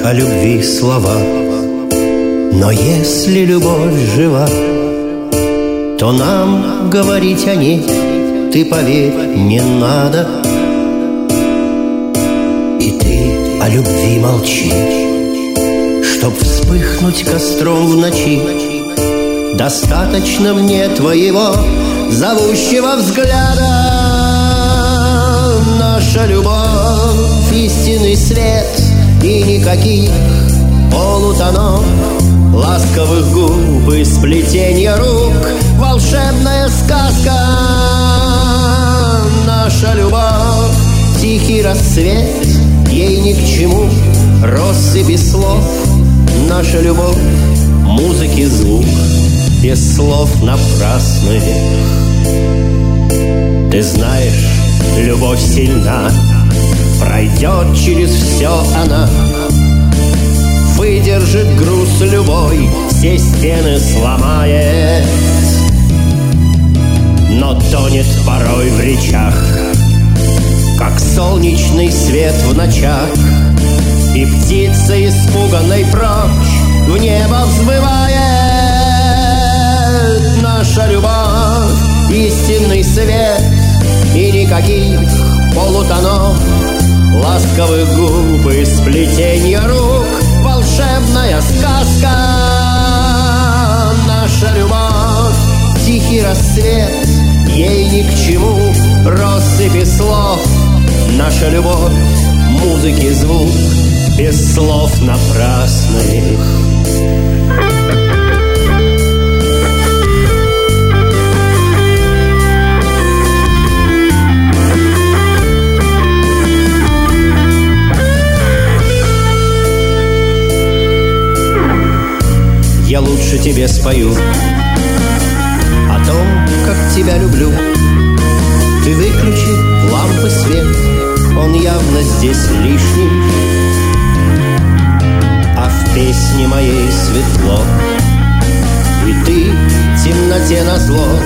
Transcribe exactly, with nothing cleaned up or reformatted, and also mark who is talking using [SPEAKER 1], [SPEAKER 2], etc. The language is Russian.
[SPEAKER 1] о любви слова. Но если любовь жива, то нам говорить о ней, ты поверь, не надо. И ты о любви молчи, чтоб вспыхнуть костром в ночи. Достаточно мне твоего зовущего взгляда. Наша любовь — истинный свет, и никаких полутонов, ласковых губ и сплетенья рук, волшебная сказка. Наша любовь — тихий рассвет, ей ни к чему россыпи слов. Наша любовь — музыки звук, без слов напрасных. Ты знаешь, любовь сильна, пройдет через все она, выдержит груз любой, все стены сломает, но тонет порой в речах, как солнечный свет в ночах. И птица испуганной прочь в небо взмывает. Наша любовь — истинный свет, и никаких полутонов, ласковых губ и сплетенья рук, волшебная сказка. Наша любовь — тихий рассвет, ей ни к чему россыпи слов. Наша любовь — музыки звук, без слов напрасных. Я лучше тебе спою о том, как тебя люблю. Ты выключи лампы свет, он явно здесь лишний, а в песне моей светло. И ты в темноте назло